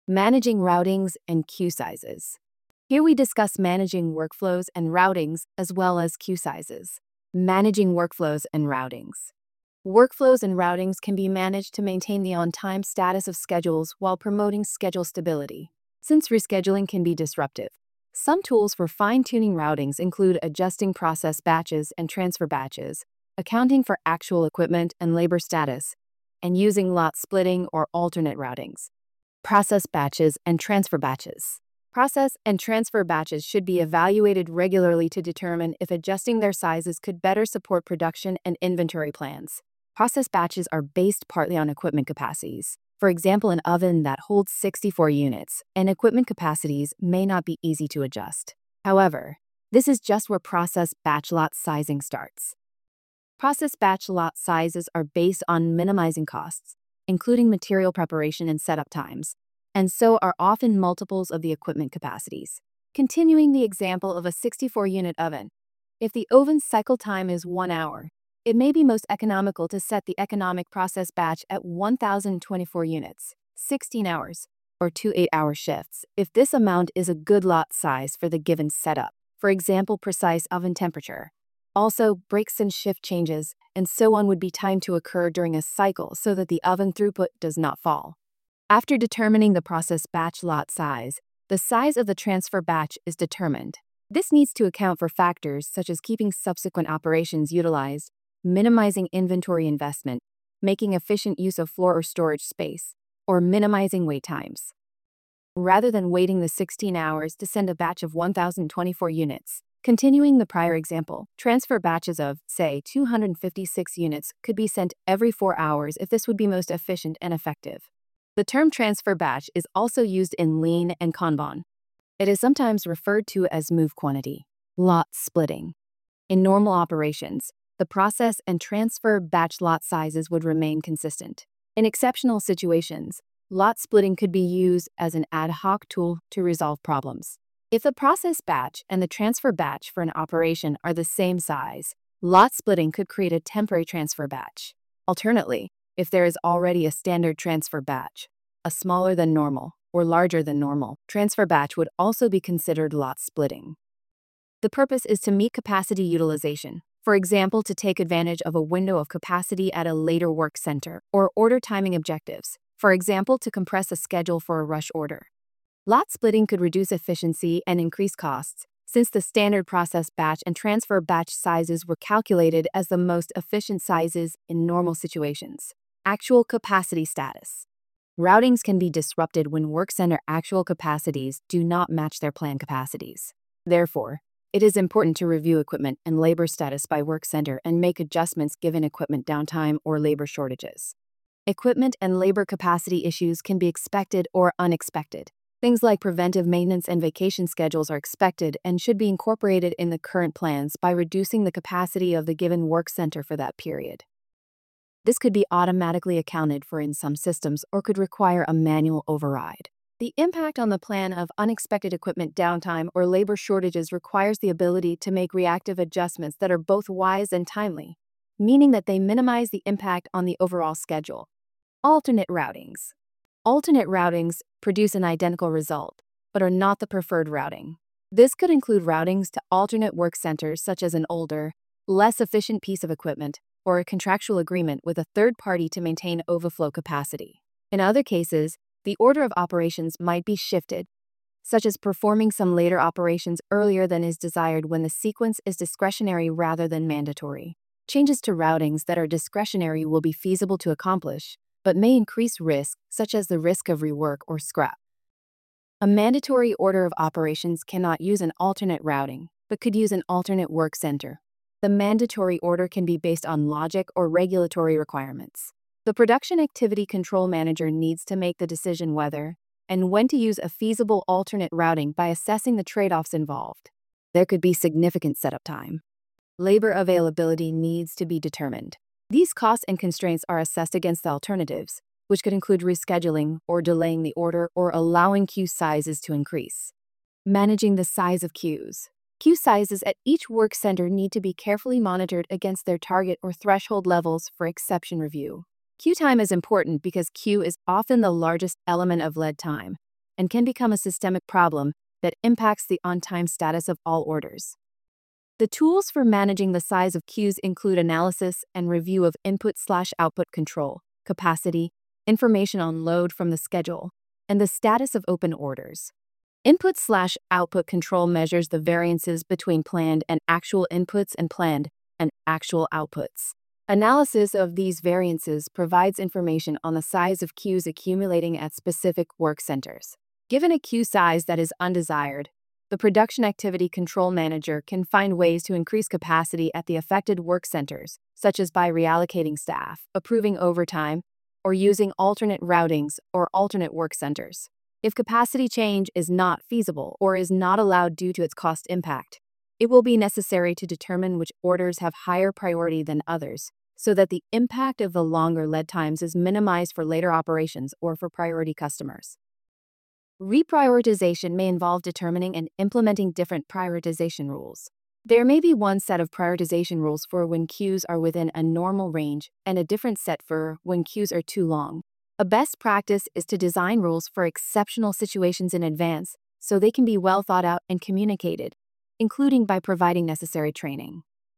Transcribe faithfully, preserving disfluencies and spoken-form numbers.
Managing routings and queue sizes. Here we discuss managing workflows and routings as well as queue sizes. Managing workflows and routings. Workflows and routings can be managed to maintain the on-time status of schedules while promoting schedule stability. Since rescheduling can be disruptive, some tools for fine-tuning routings include adjusting process batches and transfer batches, accounting for actual equipment and labor status, and using lot splitting or alternate routings. Process batches and transfer batches. Process and transfer batches should be evaluated regularly to determine if adjusting their sizes could better support production and inventory plans. Process batches are based partly on equipment capacities. For example, an oven that holds sixty-four units and equipment capacities may not be easy to adjust. However, this is just where process batch lot sizing starts. Process batch lot sizes are based on minimizing costs, including material preparation and setup times, and so are often multiples of the equipment capacities. Continuing the example of a sixty-four unit oven, if the oven's cycle time is one hour, it may be most economical to set the economic process batch at one thousand twenty-four units, sixteen hours, or two eight-hour shifts, if this amount is a good lot size for the given setup. For example, precise oven temperature. Also, breaks and shift changes, and so on would be timed to occur during a cycle so that the oven throughput does not fall. After determining the process batch lot size, the size of the transfer batch is determined. This needs to account for factors such as keeping subsequent operations utilized, minimizing inventory investment, making efficient use of floor or storage space, or minimizing wait times. Rather than waiting the sixteen hours to send a batch of one thousand twenty-four units, continuing the prior example, transfer batches of, say, two hundred fifty-six units could be sent every four hours if this would be most efficient and effective. The term transfer batch is also used in Lean and Kanban. It is sometimes referred to as move quantity, lot splitting. In normal operations, the process and transfer batch lot sizes would remain consistent. In exceptional situations, lot splitting could be used as an ad hoc tool to resolve problems. If the process batch and the transfer batch for an operation are the same size, lot splitting could create a temporary transfer batch. Alternately, if there is already a standard transfer batch, a smaller than normal or larger than normal transfer batch would also be considered lot splitting. The purpose is to meet capacity utilization, for example, to take advantage of a window of capacity at a later work center, or order timing objectives, for example, to compress a schedule for a rush order. Lot splitting could reduce efficiency and increase costs, since the standard process batch and transfer batch sizes were calculated as the most efficient sizes in normal situations. Actual capacity status. Routings can be disrupted when work center actual capacities do not match their planned capacities. Therefore, it is important to review equipment and labor status by work center and make adjustments given equipment downtime or labor shortages. Equipment and labor capacity issues can be expected or unexpected. Things like preventive maintenance and vacation schedules are expected and should be incorporated in the current plans by reducing the capacity of the given work center for that period. This could be automatically accounted for in some systems or could require a manual override. The impact on the plan of unexpected equipment downtime or labor shortages requires the ability to make reactive adjustments that are both wise and timely, meaning that they minimize the impact on the overall schedule. Alternate routings. Alternate routings produce an identical result, but are not the preferred routing. This could include routings to alternate work centers such as an older, less efficient piece of equipment or a contractual agreement with a third party to maintain overflow capacity. In other cases, the order of operations might be shifted, such as performing some later operations earlier than is desired when the sequence is discretionary rather than mandatory. Changes to routings that are discretionary will be feasible to accomplish, but may increase risk, such as the risk of rework or scrap. A mandatory order of operations cannot use an alternate routing, but could use an alternate work center. The mandatory order can be based on logic or regulatory requirements. The production activity control manager needs to make the decision whether and when to use a feasible alternate routing by assessing the trade-offs involved. There could be significant setup time. Labor availability needs to be determined. These costs and constraints are assessed against the alternatives, which could include rescheduling or delaying the order or allowing queue sizes to increase. Managing the size of queues. Queue sizes at each work center need to be carefully monitored against their target or threshold levels for exception review. Queue time is important because queue is often the largest element of lead time, and can become a systemic problem that impacts the on-time status of all orders. The tools for managing the size of queues include analysis and review of input/output control, capacity, information on load from the schedule, and the status of open orders. Input/output control measures the variances between planned and actual inputs and planned and actual outputs. Analysis of these variances provides information on the size of queues accumulating at specific work centers. Given a queue size that is undesired, the Production Activity Control Manager can find ways to increase capacity at the affected work centers, such as by reallocating staff, approving overtime, or using alternate routings or alternate work centers. If capacity change is not feasible or is not allowed due to its cost impact, it will be necessary to determine which orders have higher priority than others, so that the impact of the longer lead times is minimized for later operations or for priority customers. Reprioritization may involve determining and implementing different prioritization rules. There may be one set of prioritization rules for when queues are within a normal range and a different set for when queues are too long. A best practice is to design rules for exceptional situations in advance so they can be well thought out and communicated, including by providing necessary training.